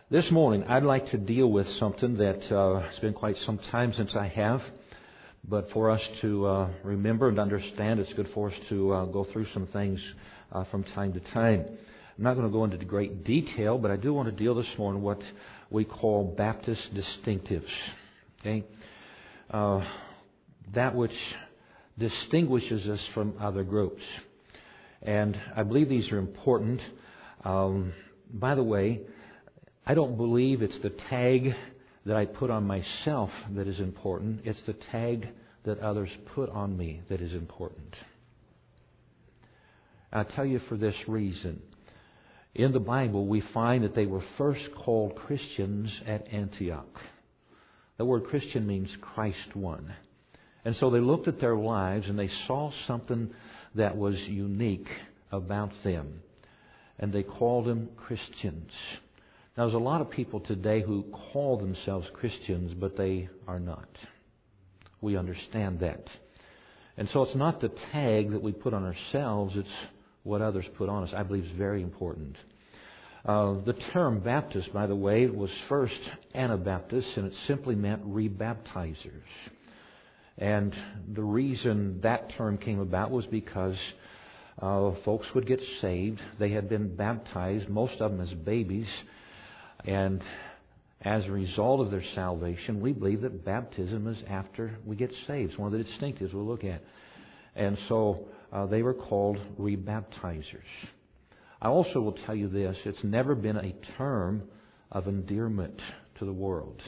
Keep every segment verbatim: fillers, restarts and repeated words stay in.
This morning, I'd like to deal with something that uh, it's been quite some time since I have, but for us to uh, remember and understand, it's good for us to uh, go through some things uh, from time to time. I'm not going to go into great detail, but I do want to deal this morning with what we call Baptist distinctives. Okay, uh, that which distinguishes us from other groups, and I believe these are important. Um, by the way, I don't believe it's the tag that I put on myself that is important. It's the tag that others put on me that is important. I'll tell you for this reason. In the Bible, we find that they were first called Christians at Antioch. The word Christian means Christ one. And so they looked at their lives and they saw something that was unique about them. And they called them Christians. Now, there's a lot of people today who call themselves Christians, but they are not. We understand that. And so it's not the tag that we put on ourselves, it's what others put on us. I believe is very important. Uh, the term Baptist, by the way, was first Anabaptist, and it simply meant rebaptizers. And the reason that term came about was because uh, folks would get saved. They had been baptized, most of them as babies. And as a result of their salvation, we believe that baptism is after we get saved. It's one of the distinctives we'll look at. And so uh, they were called rebaptizers. I also will tell you this, it's never been a term of endearment to the world.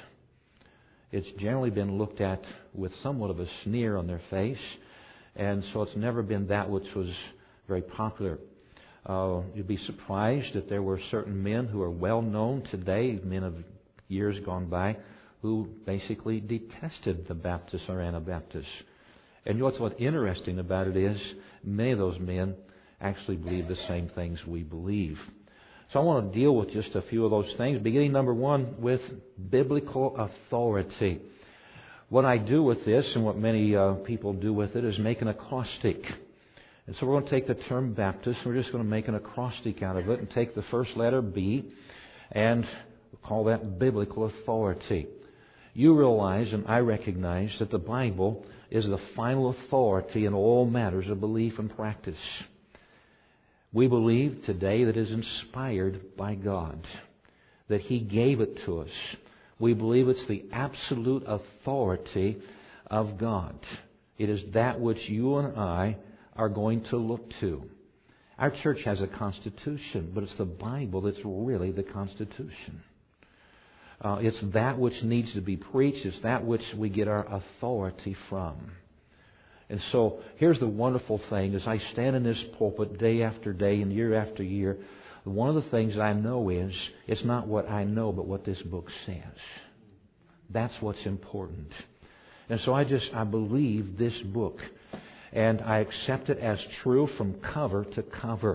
It's generally been looked at with somewhat of a sneer on their face, and so it's never been that which was very popular. Uh, you'd be surprised that there were certain men who are well known today, men of years gone by, who basically detested the Baptists or Anabaptists. And you know what's what's interesting about it is many of those men actually believe the same things we believe. So I want to deal with just a few of those things, beginning number one with biblical authority. What I do with this and what many uh, people do with it is make an acrostic. And so we're going to take the term Baptist, we're just going to make an acrostic out of it and take the first letter B and call that biblical authority. You realize and I recognize that the Bible is the final authority in all matters of belief and practice. We believe today that it is inspired by God, that He gave it to us. We believe it's the absolute authority of God. It is that which you and I are going to look to. Our church has a constitution, but it's the Bible that's really the constitution. Uh, it's that which needs to be preached. It's that which we get our authority from. And so here's the wonderful thing. As I stand in this pulpit day after day and year after year, one of the things I know is it's not what I know, but what this book says. That's what's important. And so I just, I believe this book. And I accept it as true from cover to cover.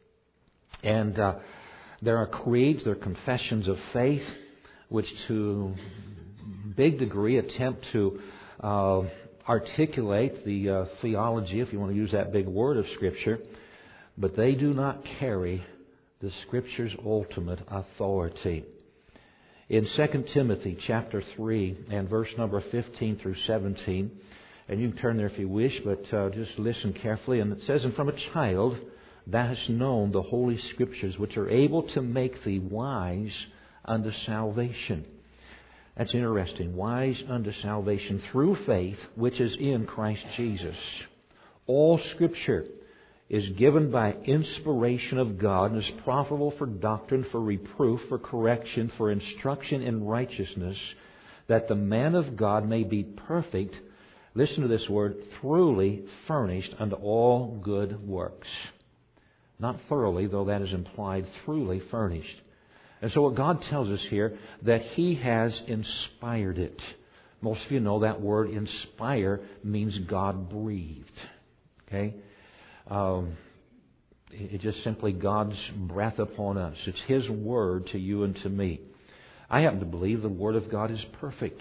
And uh, there are creeds, there are confessions of faith, which to a big degree attempt to uh, articulate the uh, theology, if you want to use that big word, of Scripture. But they do not carry the Scripture's ultimate authority. In Second Timothy chapter three and verse number fifteen through seventeen, and you can turn there if you wish, but uh, just listen carefully. And it says, "And from a child thou hast known the Holy Scriptures, which are able to make thee wise unto salvation." That's interesting. Wise unto salvation through faith, which is in Christ Jesus. All Scripture is given by inspiration of God and is profitable for doctrine, for reproof, for correction, for instruction in righteousness, that the man of God may be perfect, listen to this word, truly furnished unto all good works. Not thoroughly, though that is implied, truly furnished. And so what God tells us here, that He has inspired it. Most of you know that word inspire means God breathed. Okay? Um, it's just simply God's breath upon us. It's His word to you and to me. I happen to believe the Word of God is perfect.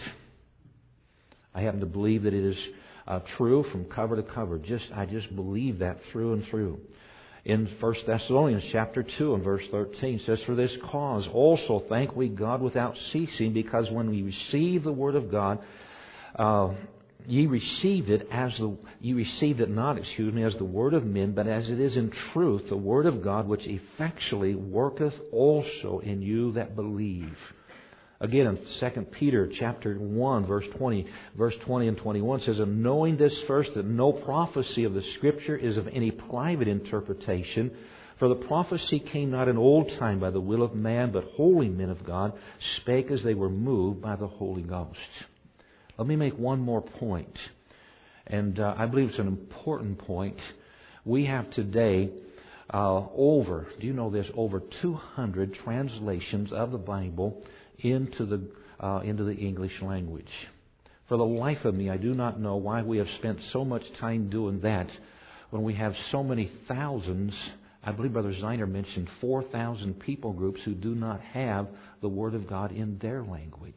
I happen to believe that it is uh, true from cover to cover. Just I just believe that through and through. In First Thessalonians chapter two and verse thirteen, it says, "For this cause also thank we God without ceasing, because when we receive the word of God, uh, ye received it as the ye received it not, excuse me, as the word of men, but as it is in truth the word of God, which effectually worketh also in you that believe." Again, in Second Peter chapter one, verse twenty, verse twenty and twenty-one says, "And knowing this first, that no prophecy of the Scripture is of any private interpretation, for the prophecy came not in old time by the will of man, but holy men of God spake as they were moved by the Holy Ghost." Let me make one more point, and uh, I believe it's an important point. We have today uh, over, do you know this, over two hundred translations of the Bible into the uh, into the English language. For the life of me, I do not know why we have spent so much time doing that when we have so many thousands. I believe Brother Zeiner mentioned four thousand people groups who do not have the Word of God in their language.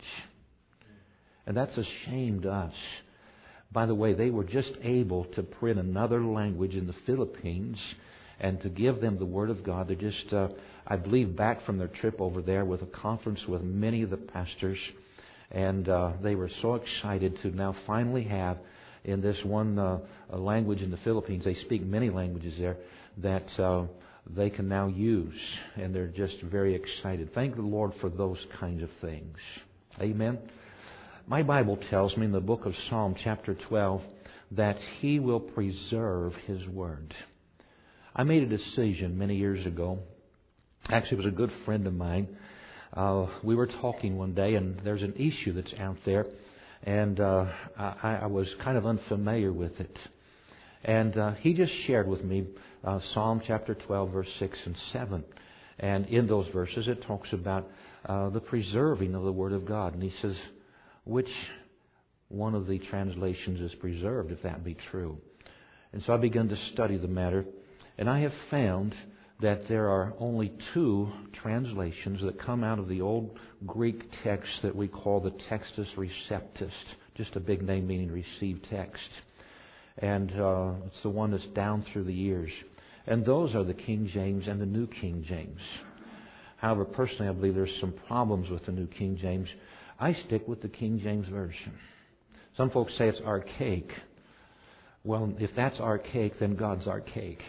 And that's a shame to us. By the way, they were just able to print another language in the Philippines and to give them the Word of God. They're just, uh, I believe, back from their trip over there with a conference with many of the pastors. And uh, they were so excited to now finally have, in this one uh, language in the Philippines, they speak many languages there, that uh, they can now use. And they're just very excited. Thank the Lord for those kinds of things. Amen. My Bible tells me in the book of Psalm chapter twelve that He will preserve His Word. I made a decision many years ago. Actually, it was a good friend of mine. Uh, we were talking one day, and there's an issue that's out there, and uh, I, I was kind of unfamiliar with it. And uh, he just shared with me uh, Psalm chapter twelve, verse six and seven. And in those verses, it talks about uh, the preserving of the Word of God. And he says, which one of the translations is preserved, if that be true? And so I began to study the matter, and I have found that there are only two translations that come out of the old Greek text that we call the Textus Receptus, just a big name meaning received text. And uh, it's the one that's down through the years. And those are the King James and the New King James. However, personally, I believe there's some problems with the New King James. I stick with the King James Version. Some folks say it's archaic. Well, if that's archaic, then God's archaic.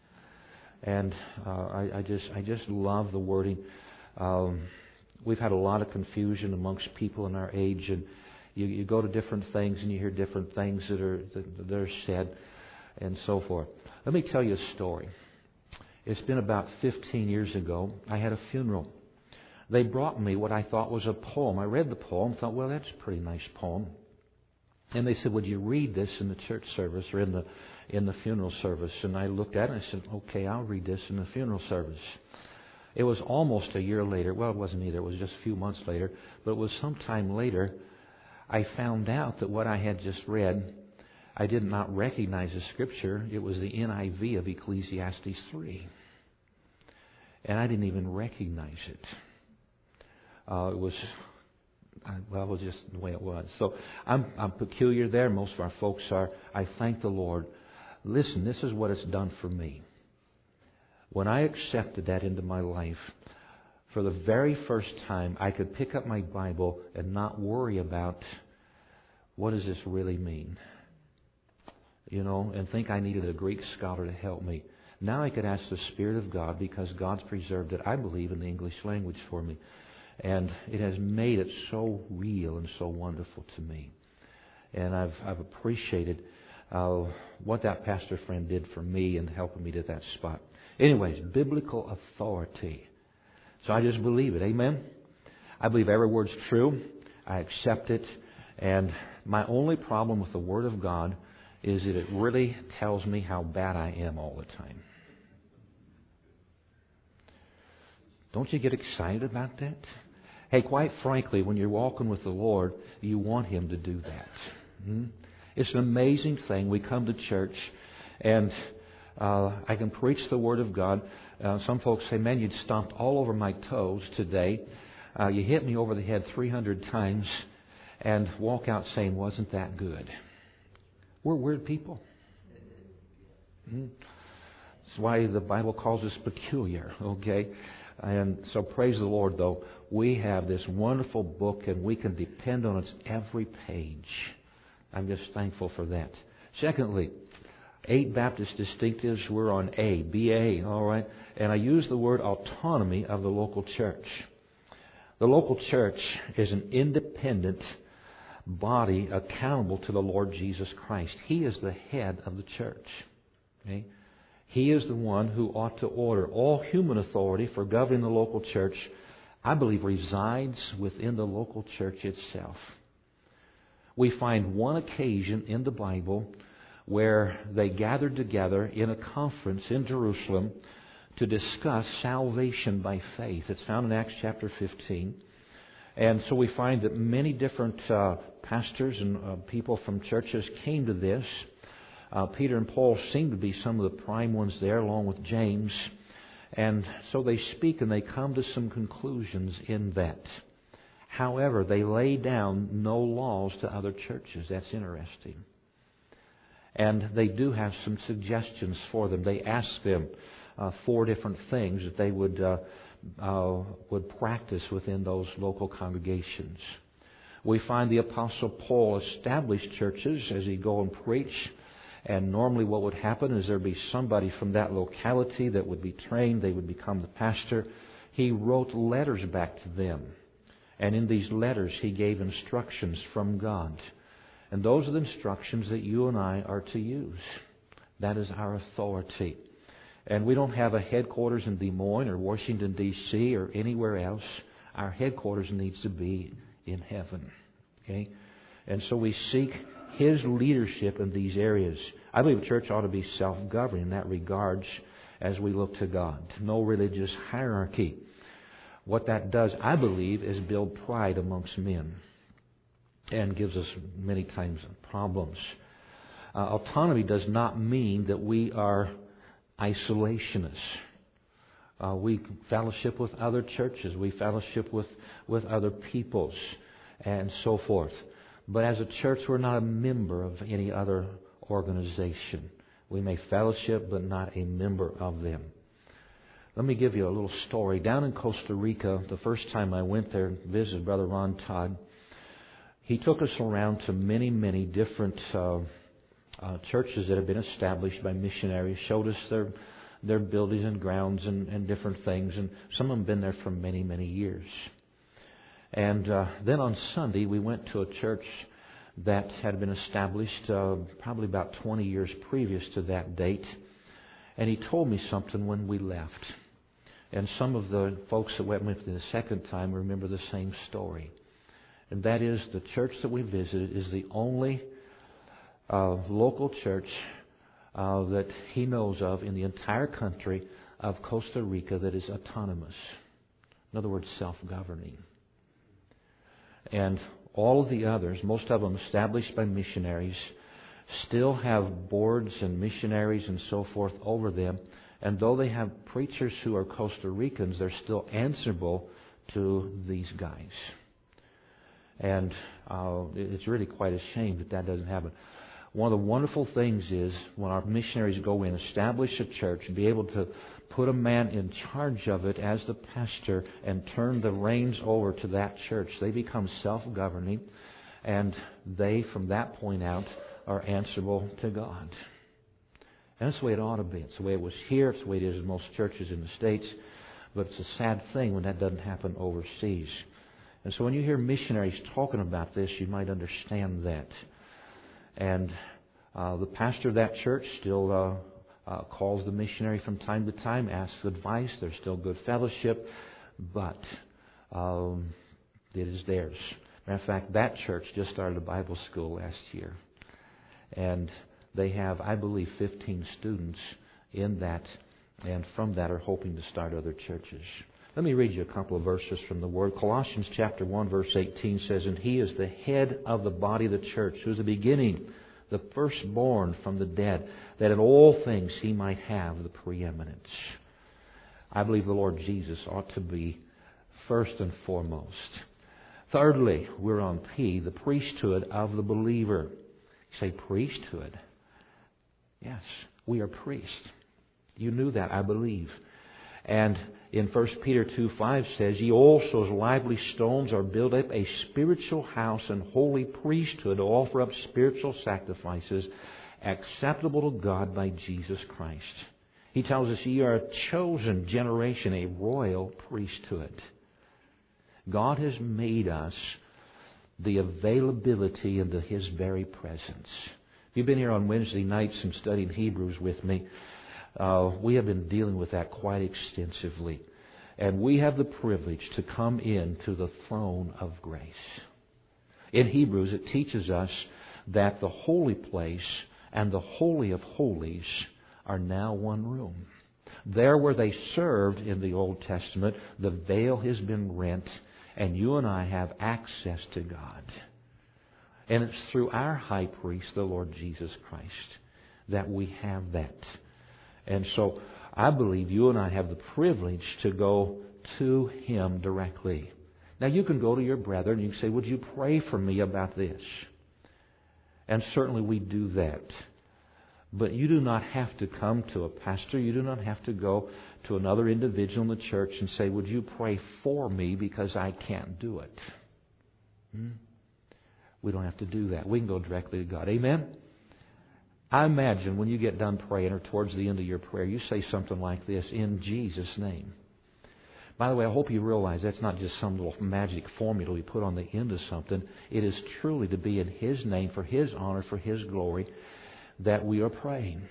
And uh, I, I just I just love the wording. Um, we've had a lot of confusion amongst people in our age, and you, you go to different things and you hear different things that are that, that are said, and so forth. Let me tell you a story. It's been about fifteen years ago. I had a funeral. They brought me what I thought was a poem. I read the poem, thought, well, that's a pretty nice poem. And they said, would you read this in the church service or in the in the funeral service? And I looked at it and I said, okay, I'll read this in the funeral service. It was almost a year later. Well, it wasn't either. It was just a few months later. But it was sometime later, I found out that what I had just read, I did not recognize the Scripture. It was the N I V of Ecclesiastes three. And I didn't even recognize it. Uh, it was, well, it was just the way it was. So I'm, I'm peculiar there. Most of our folks are. I thank the Lord. Listen, this is what it's done for me. When I accepted that into my life, for the very first time, I could pick up my Bible and not worry about what does this really mean, you know, and think I needed a Greek scholar to help me. Now I could ask the Spirit of God, because God's preserved it, I believe, in the English language for me. And it has made it so real and so wonderful to me. And I've I've appreciated uh, what that pastor friend did for me and helping me to that spot. Anyways, biblical authority. So I just believe it. Amen? I believe every word's true. I accept it. And my only problem with the Word of God is that it really tells me how bad I am all the time. Don't you get excited about that? Hey, quite frankly, when you're walking with the Lord, you want Him to do that. Hmm? It's an amazing thing. We come to church, and uh, I can preach the Word of God. Uh, some folks say, man, you'd stomped all over my toes today. Uh, you hit me over the head three hundred times, and walk out saying, wasn't that good? We're weird people. Hmm? That's why the Bible calls us peculiar, okay? And so praise the Lord, though. We have this wonderful book, and we can depend on its every page. I'm just thankful for that. Secondly, eight Baptist distinctives. We're on A, B A, all right? And I use the word autonomy of the local church. The local church is an independent body accountable to the Lord Jesus Christ. He is the head of the church. Okay? He is the one who ought to order. All human authority for governing the local church, I believe, resides within the local church itself. We find one occasion in the Bible where they gathered together in a conference in Jerusalem to discuss salvation by faith. It's found in Acts chapter fifteen. And so we find that many different uh, pastors and uh, people from churches came to this. Uh, Peter and Paul seem to be some of the prime ones there, along with James. And so they speak and they come to some conclusions in that. However, they lay down no laws to other churches. That's interesting. And they do have some suggestions for them. They ask them uh, four different things that they would uh, uh, would practice within those local congregations. We find the Apostle Paul established churches as he'd go and preach. And normally what would happen is there'd be somebody from that locality that would be trained. They would become the pastor. He wrote letters back to them. And in these letters he gave instructions from God. And those are the instructions that you and I are to use. That is our authority. And we don't have a headquarters in Des Moines or Washington, D C or anywhere else. Our headquarters needs to be in heaven. Okay? And so we seek His leadership in these areas. I believe the church ought to be self-governing in that regards as we look to God. No religious hierarchy. What that does, I believe, is build pride amongst men and gives us many times problems. Uh, autonomy does not mean that we are isolationists. Uh, we fellowship with other churches. We fellowship with, with other peoples and so forth. But as a church, we're not a member of any other organization. We may fellowship, but not a member of them. Let me give you a little story. Down in Costa Rica, the first time I went there and visited Brother Ron Todd, he took us around to many, many different uh, uh, churches that have been established by missionaries, showed us their their buildings and grounds and, and different things. And some of them have been there for many, many years. And uh, then on Sunday, we went to a church that had been established uh, probably about twenty years previous to that date. And he told me something when we left. And some of the folks that went with me the second time remember the same story. And that is the church that we visited is the only uh, local church uh, that he knows of in the entire country of Costa Rica that is autonomous. In other words, self-governing. And all of the others, most of them established by missionaries, still have boards and missionaries and so forth over them. And though they have preachers who are Costa Ricans, they're still answerable to these guys. And uh, it's really quite a shame that that doesn't happen. One of the wonderful things is when our missionaries go in, establish a church, and be able to put a man in charge of it as the pastor and turn the reins over to that church. They become self-governing, and they, from that point out, are answerable to God. And that's the way it ought to be. It's the way it was here. It's the way it is in most churches in the States. But it's a sad thing when that doesn't happen overseas. And so when you hear missionaries talking about this, you might understand that. And uh, the pastor of that church still uh, uh, calls the missionary from time to time, asks advice. There's still good fellowship, but um, it is theirs. Matter of fact, that church just started a Bible school last year. And they have, I believe, fifteen students in that, and from that are hoping to start other churches. Let me read you a couple of verses from the Word. Colossians chapter one, verse eighteen says, "And He is the head of the body of the church, who is the beginning, the firstborn from the dead, that in all things He might have the preeminence." I believe the Lord Jesus ought to be first and foremost. Thirdly, we're on P, the priesthood of the believer. You say priesthood? Yes, we are priests. You knew that, I believe. And in First Peter two five says, Ye also as lively stones are built up a spiritual house and holy priesthood to offer up spiritual sacrifices acceptable to God by Jesus Christ. He tells us, Ye are a chosen generation, a royal priesthood. God has made us the availability into His very presence. If you've been here on Wednesday nights and studied Hebrews with me, uh, we have been dealing with that quite extensively. And we have the privilege to come into the throne of grace. In Hebrews, it teaches us that the holy place and the Holy of Holies are now one room. There where they served in the Old Testament, the veil has been rent, and you and I have access to God. And it's through our high priest, the Lord Jesus Christ, that we have that. And so I believe you and I have the privilege to go to Him directly. Now you can go to your brethren and you can say, would you pray for me about this? And certainly we do that. But you do not have to come to a pastor. You do not have to go to another individual in the church and say, would you pray for me because I can't do it? Hmm? We don't have to do that. We can go directly to God. Amen? I imagine when you get done praying or towards the end of your prayer, you say something like this, in Jesus' name. By the way, I hope you realize that's not just some little magic formula we put on the end of something. It is truly to be in His name, for His honor, for His glory, that we are praying.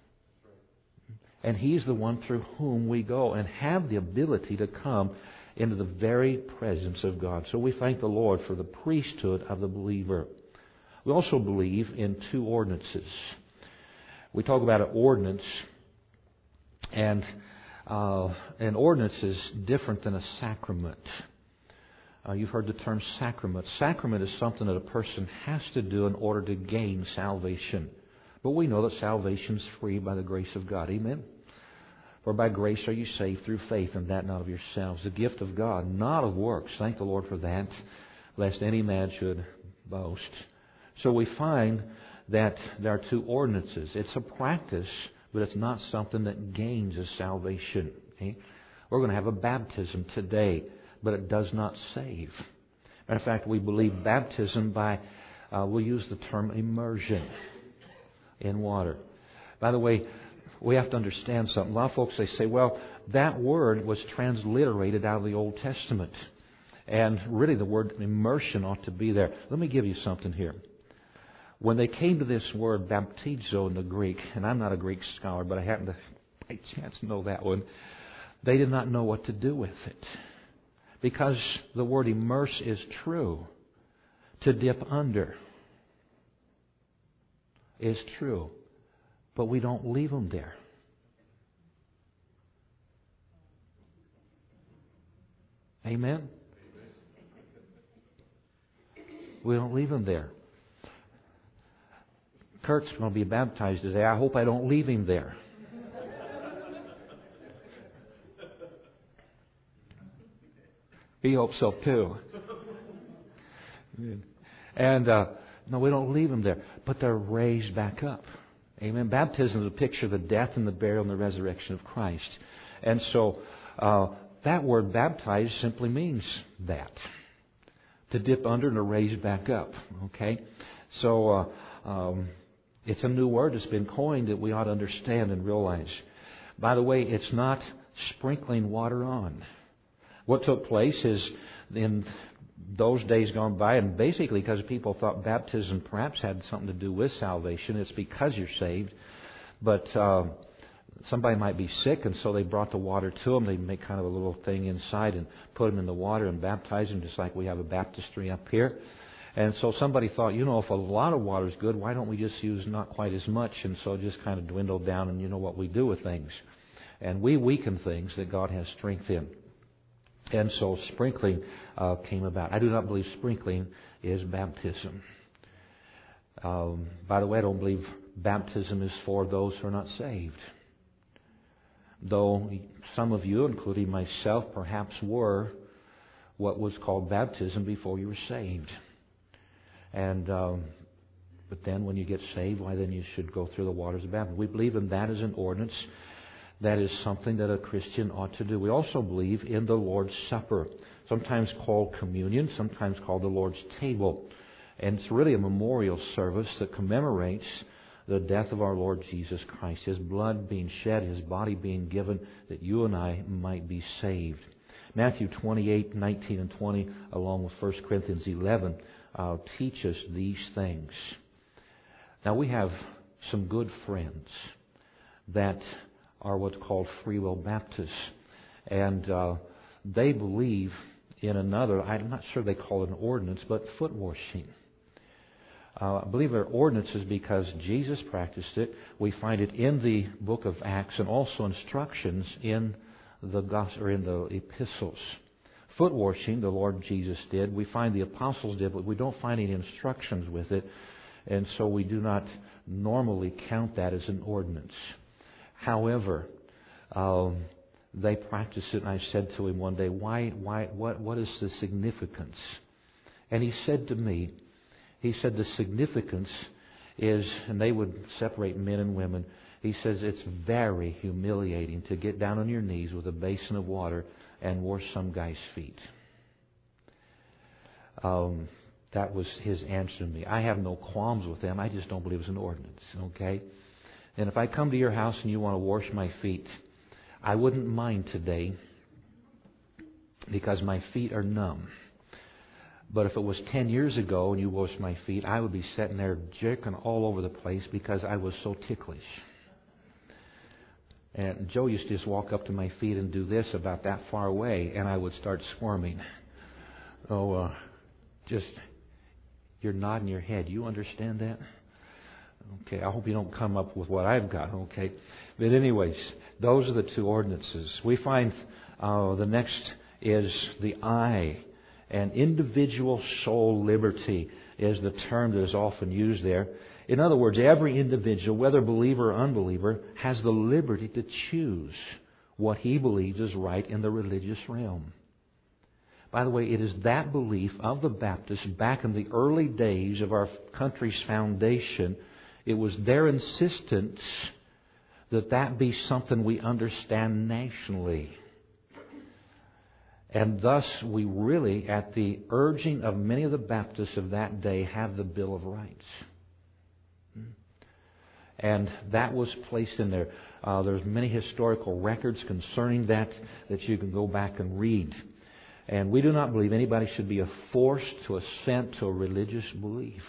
And He's the one through whom we go and have the ability to come into the very presence of God. So we thank the Lord for the priesthood of the believer. We also believe in two ordinances. We talk about an ordinance, and uh, an ordinance is different than a sacrament. Uh, you've heard the term sacrament. Sacrament is something that a person has to do in order to gain salvation. But we know that salvation is free by the grace of God. Amen? For by grace are you saved through faith, and that not of yourselves. The gift of God, not of works. Thank the Lord for that, lest any man should boast. So we find that there are two ordinances. It's a practice, but it's not something that gains us salvation. Okay? We're going to have a baptism today, but it does not save. Matter of fact, we believe baptism by, uh, we'll use the term immersion in water. By the way, we have to understand something. A lot of folks, they say, well, that word was transliterated out of the Old Testament. And really the word immersion ought to be there. Let me give you something here. When they came to this word baptizo in the Greek, and I'm not a Greek scholar, but I happen to by chance know that one, they did not know what to do with it. Because the word immerse is true. To dip under is true. But we don't leave them there. Amen? We don't leave them there. Kurt's going to be baptized today. I hope I don't leave him there. He hopes so too. And uh, no, we don't leave them there. But they're raised back up. Amen. Baptism is a picture of the death and the burial and the resurrection of Christ. And so uh, that word baptized simply means that. To dip under and to raise back up. Okay? So uh, um, it's a new word that's been coined that we ought to understand and realize. By the way, it's not sprinkling water on. What took place is in those days gone by, and basically because people thought baptism perhaps had something to do with salvation, it's because you're saved. But uh, somebody might be sick, and so they brought the water to them. They'd make kind of a little thing inside and put them in the water and baptize them, just like we have a baptistry up here. And so somebody thought, you know, if a lot of water is good, why don't we just use not quite as much? And so it just kind of dwindled down, and you know what we do with things. And we weaken things that God has strength in. And so sprinkling uh, came about. I do not believe sprinkling is baptism. Um, by the way, I don't believe baptism is for those who are not saved. Though some of you, including myself, perhaps were what was called baptism before you were saved. And um, but then when you get saved, why then you should go through the waters of baptism. We believe in that as an ordinance. That is something that a Christian ought to do. We also believe in the Lord's Supper, sometimes called communion, sometimes called the Lord's table. And it's really a memorial service that commemorates the death of our Lord Jesus Christ, His blood being shed, His body being given, that you and I might be saved. Matthew twenty-eight, nineteen, and twenty, along with First Corinthians eleven, uh, teach us these things. Now, we have some good friends that are what's called Free Will Baptists. And uh, they believe in another, I'm not sure they call it an ordinance, but foot washing. Uh, I believe they're ordinances because Jesus practiced it. We find it in the book of Acts and also instructions in the gospel or in the epistles. Foot washing, the Lord Jesus did. We find the apostles did, but we don't find any instructions with it. And so we do not normally count that as an ordinance. However, um, they practice it, and I said to him one day, "Why? Why? What? What is the significance?" And he said to me, he said the significance is, and they would separate men and women. He says it's very humiliating to get down on your knees with a basin of water and wash some guy's feet. Um, that was his answer to me. I have no qualms with them. I just don't believe it's an ordinance. Okay. And if I come to your house and you want to wash my feet, I wouldn't mind today because my feet are numb. But if it was ten years ago and you washed my feet, I would be sitting there jerking all over the place because I was so ticklish. And Joe used to just walk up to my feet and do this about that far away, and I would start squirming. Oh, uh, just, you're nodding your head. You understand that? Okay, I hope you don't come up with what I've got, okay? But anyways, those are the two ordinances. We find uh, the next is the I, and individual soul liberty is the term that is often used there. In other words, every individual, whether believer or unbeliever, has the liberty to choose what he believes is right in the religious realm. By the way, it is that belief of the Baptists back in the early days of our country's foundation. It was their insistence that that be something we understand nationally. And thus, we really, at the urging of many of the Baptists of that day, have the Bill of Rights. And that was placed in there. Uh, there's many historical records concerning that that you can go back and read. And we do not believe anybody should be forced to assent to a religious belief.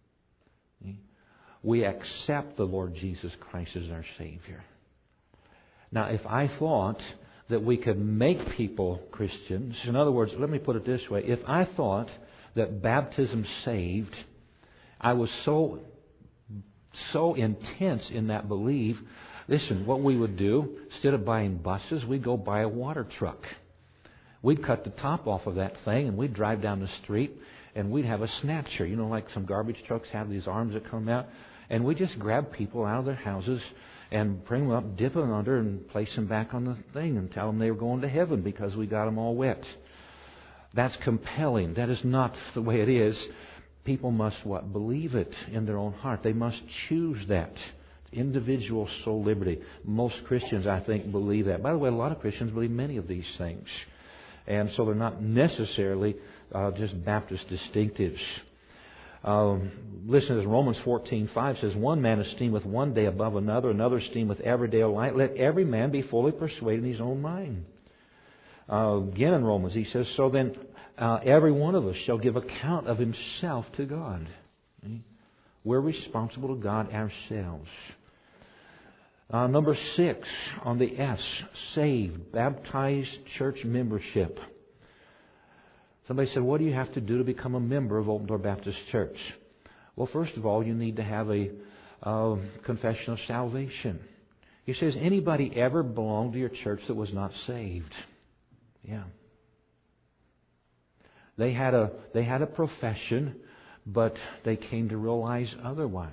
We accept the Lord Jesus Christ as our Savior. Now, if I thought that we could make people Christians, in other words, let me put it this way. If I thought that baptism saved, I was so, so intense in that belief, listen, what we would do, instead of buying buses, we'd go buy a water truck. We'd cut the top off of that thing and we'd drive down the street and we'd have a snatcher. You know, like some garbage trucks have these arms that come out. And we just grab people out of their houses and bring them up, dip them under, and place them back on the thing and tell them they were going to heaven because we got them all wet. That's compelling. That is not the way it is. People must, what? Believe it in their own heart. They must choose that. Individual soul liberty. Most Christians, I think, believe that. By the way, a lot of Christians believe many of these things. And so they're not necessarily uh, just Baptist distinctives. Um, listen to this. Romans fourteen five says, "One man esteemeth one day above another, another esteemeth every day alike. Let every man be fully persuaded in his own mind." Uh, again in Romans, he says, "So then uh, every one of us shall give account of himself to God." We're responsible to God ourselves. Uh, number six on the S, saved, baptized church membership. Somebody said, what do you have to do to become a member of Open Door Baptist Church? Well, first of all, you need to have a uh, confession of salvation. He says, anybody ever belonged to your church that was not saved? Yeah. They had a they had a profession, but they came to realize otherwise.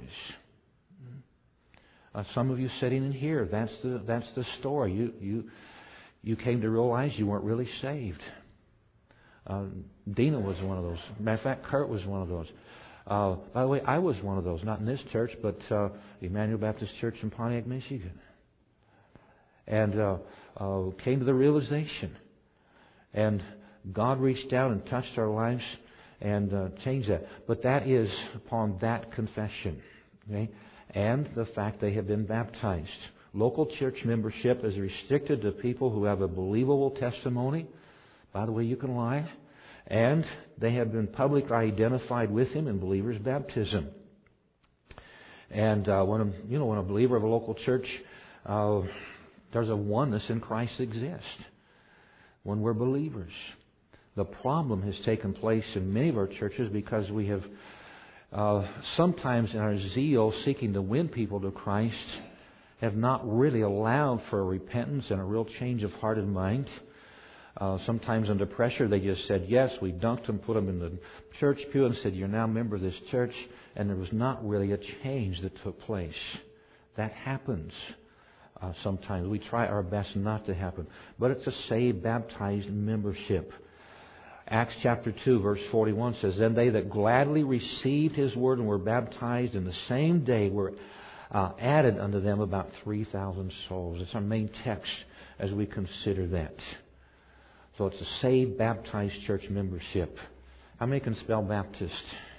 Uh, some of you sitting in here, that's the that's the story. You you you came to realize you weren't really saved. Uh, Dina was one of those. Matter of fact, Kurt was one of those. Uh, by the way, I was one of those. Not in this church, but uh, Emmanuel Baptist Church in Pontiac, Michigan. and uh, uh, came to the realization. And God reached down and touched our lives and uh, changed that. But that is upon that confession. Okay? And the fact they have been baptized. Local church membership is restricted to people who have a believable testimony. By the way, you can lie. And they have been publicly identified with Him in believers' baptism. And uh, when a, you know, when a believer of a local church, uh, there's a oneness in Christ exists. When we're believers, the problem has taken place in many of our churches because we have uh, sometimes in our zeal seeking to win people to Christ have not really allowed for a repentance and a real change of heart and mind. Uh, sometimes under pressure they just said yes. We dunked them, put them in the church pew and said, "You're now a member of this church," and there was not really a change that took place. That happens uh, sometimes. We try our best not to happen. But it's a saved, baptized membership. Acts chapter two verse forty-one says, "Then they that gladly received His word and were baptized in the same day were uh, added unto them about three thousand souls." It's our main text as we consider that. So it's a saved, baptized church membership. How many can spell Baptist?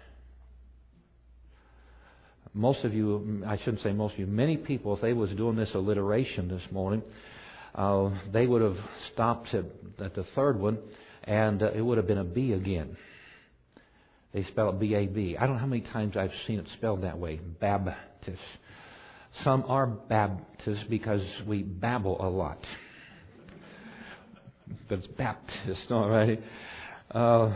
Most of you, I shouldn't say most of you, many people, if they was doing this alliteration this morning, uh, they would have stopped at, at the third one, and uh, it would have been a B again. They spell it B A B. I don't know how many times I've seen it spelled that way, Baptist. Some are Baptists because we babble a lot. But it's Baptist, all right. Uh,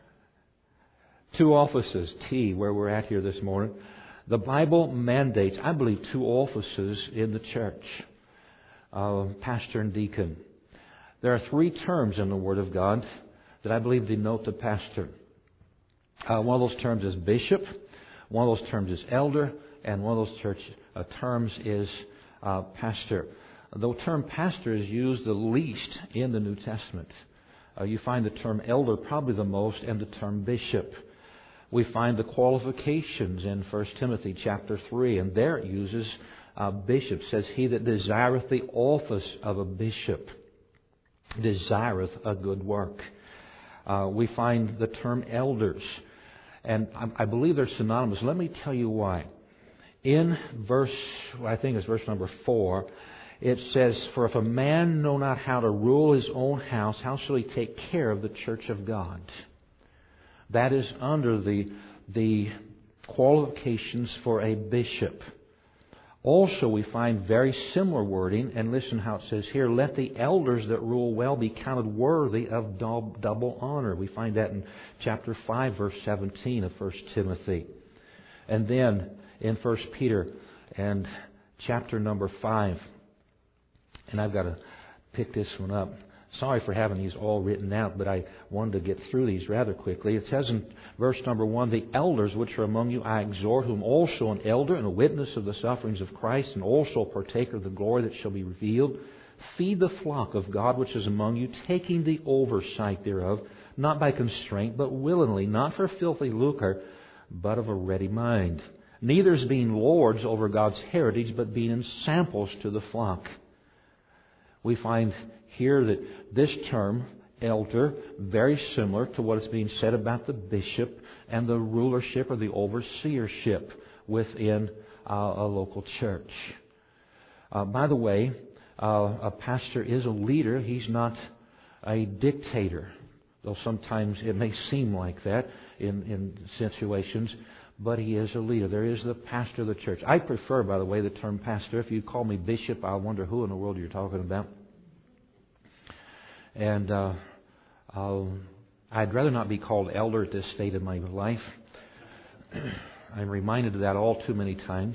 two offices, T, where we're at here this morning. The Bible mandates, I believe, two offices in the church. Uh, pastor and deacon. There are three terms in the Word of God that I believe denote the pastor. Uh, one of those terms is bishop. One of those terms is elder. And one of those church uh, terms is uh, pastor. The term pastor is used the least in the New Testament. Uh, you find the term elder probably the most, and the term bishop. We find the qualifications in First Timothy chapter three, and there it uses uh, bishop. It says, "He that desireth the office of a bishop desireth a good work." Uh, we find the term elders, and I, I believe they're synonymous. Let me tell you why. In verse, I think it's verse number four, it says, "For if a man know not how to rule his own house, how shall he take care of the church of God?" That is under the, the qualifications for a bishop. Also, we find very similar wording, and listen how it says here, "Let the elders that rule well be counted worthy of double honor." We find that in chapter five, verse seventeen of First Timothy. And then in First Peter and chapter number five, and I've got to pick this one up. Sorry for having these all written out, but I wanted to get through these rather quickly. It says in verse number one, "The elders which are among you I exhort, whom also an elder and a witness of the sufferings of Christ, and also a partaker of the glory that shall be revealed, feed the flock of God which is among you, taking the oversight thereof, not by constraint, but willingly, not for filthy lucre, but of a ready mind. Neither as being lords over God's heritage, but being ensamples to the flock." We find here that this term, elder, very similar to what is being said about the bishop and the rulership or the overseership within uh, a local church. Uh, by the way, uh, a pastor is a leader. He's not a dictator, though sometimes it may seem like that in, in situations. But he is a leader. There is the pastor of the church. I prefer, by the way, the term pastor. If you call me bishop, I'll wonder who in the world you're talking about. And uh, I'd rather not be called elder at this state of my life. I'm reminded of that all too many times.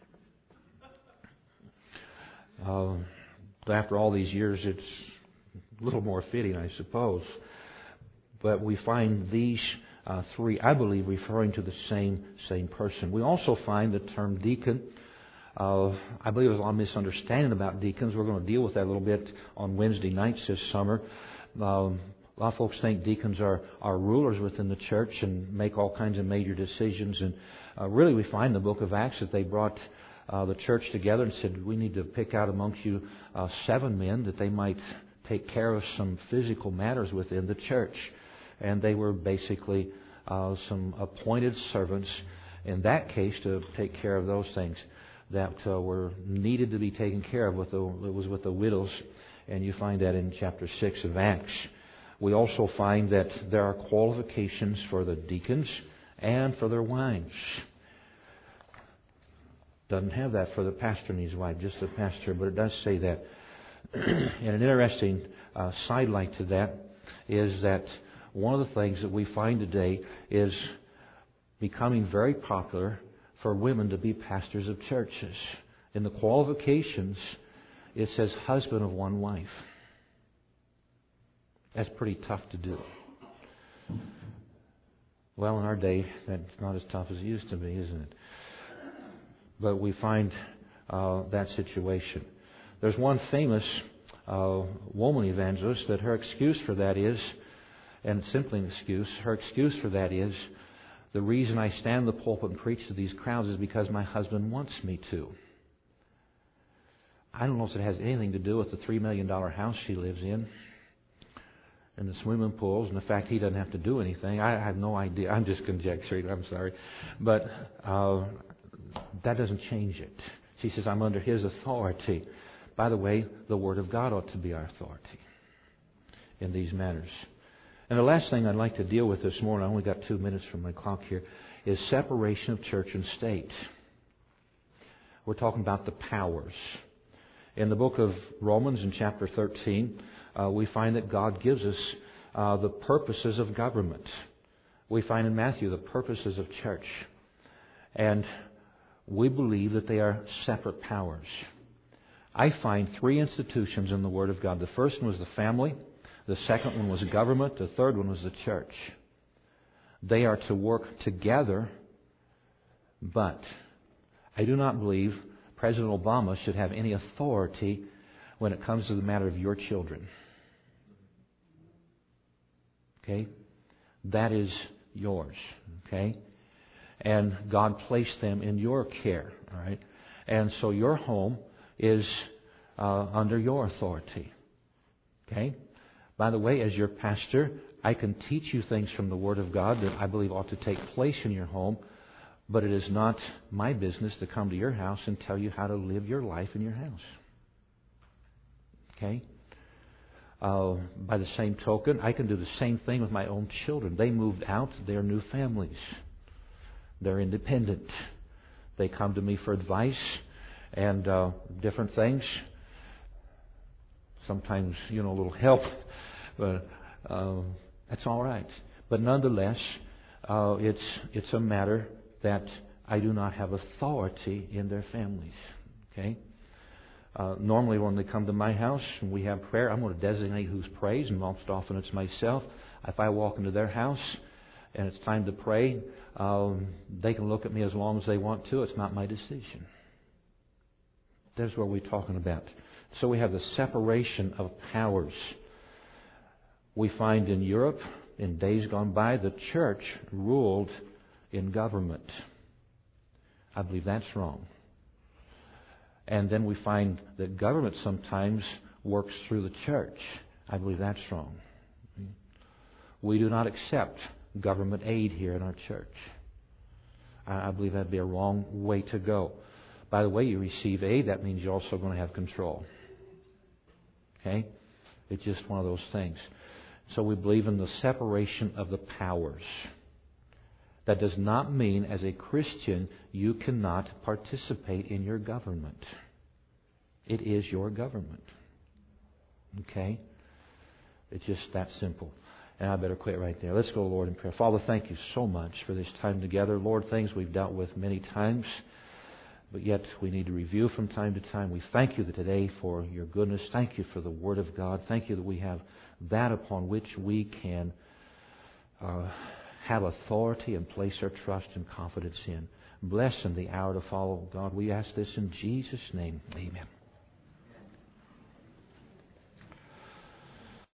Uh, after all these years, it's a little more fitting, I suppose. But we find these Uh, three, I believe, referring to the same same person. We also find the term deacon. Uh, I believe there's a lot of misunderstanding about deacons. We're going to deal with that a little bit on Wednesday nights this summer. Um, a lot of folks think deacons are, are rulers within the church and make all kinds of major decisions. And uh, really, we find in the book of Acts that they brought uh, the church together and said, we need to pick out amongst you uh, seven men that they might take care of some physical matters within the church. And they were basically uh, some appointed servants in that case to take care of those things that uh, were needed to be taken care of. With the, it was with the widows, and you find that in chapter six of Acts. We also find that there are qualifications for the deacons and for their wives. Doesn't have that for the pastor and his wife, just the pastor, but it does say that. And an interesting uh, sidelight to that is that one of the things that we find today is becoming very popular for women to be pastors of churches. In the qualifications, it says husband of one wife. That's pretty tough to do. Well, in our day, that's not as tough as it used to be, isn't it? But we find uh, that situation. There's one famous uh, woman evangelist that her excuse for that is, and it's simply an excuse, her excuse for that is, the reason I stand in the pulpit and preach to these crowds is because my husband wants me to. I don't know if it has anything to do with the three million dollars house she lives in, and the swimming pools, and the fact he doesn't have to do anything. I have no idea. I'm just conjecturing. I'm sorry. But uh, that doesn't change it. She says, I'm under his authority. By the way, the Word of God ought to be our authority in these matters. And the last thing I'd like to deal with this morning, I only got two minutes from my clock here, is separation of church and state. We're talking about the powers. In the book of Romans in chapter thirteen, uh, we find that God gives us uh, the purposes of government. We find in Matthew the purposes of church. And we believe that they are separate powers. I find three institutions in the Word of God. The first one was the family. The second one was government. The third one was the church. They are to work together, but I do not believe President Obama should have any authority when it comes to the matter of your children. Okay? That is yours. Okay? And God placed them in your care. All right? And so your home is uh, under your authority. Okay? By the way, as your pastor, I can teach you things from the Word of God that I believe ought to take place in your home, but it is not my business to come to your house and tell you how to live your life in your house. Okay? Uh, by the same token, I can do the same thing with my own children. They moved out. They're new families. They're independent. They come to me for advice and uh, different things. Sometimes, you know, a little help. But uh, that's all right. But nonetheless, uh, it's it's a matter that I do not have authority in their families. Okay? Uh, normally when they come to my house and we have prayer, I'm going to designate who's prays, and most often it's myself. If I walk into their house and it's time to pray, um, they can look at me as long as they want to. It's not my decision. That's what we're talking about. So we have the separation of powers. We find in Europe, in days gone by, the church ruled in government. I believe that's wrong. And then we find that government sometimes works through the church. I believe that's wrong. We do not accept government aid here in our church. I believe that'd be a wrong way to go. By the way, you receive aid, that means you're also going to have control. Okay? It's just one of those things. So we believe in the separation of the powers. That does not mean, as a Christian, you cannot participate in your government. It is your government. Okay? It's just that simple. And I better quit right there. Let's go, Lord, in prayer. Father, thank you so much for this time together. Lord, things we've dealt with many times, but yet we need to review from time to time. We thank you today for your goodness. Thank you for the Word of God. Thank you that we have that upon which we can uh, have authority and place our trust and confidence in. Bless in the hour to follow, God. We ask this in Jesus' name. Amen.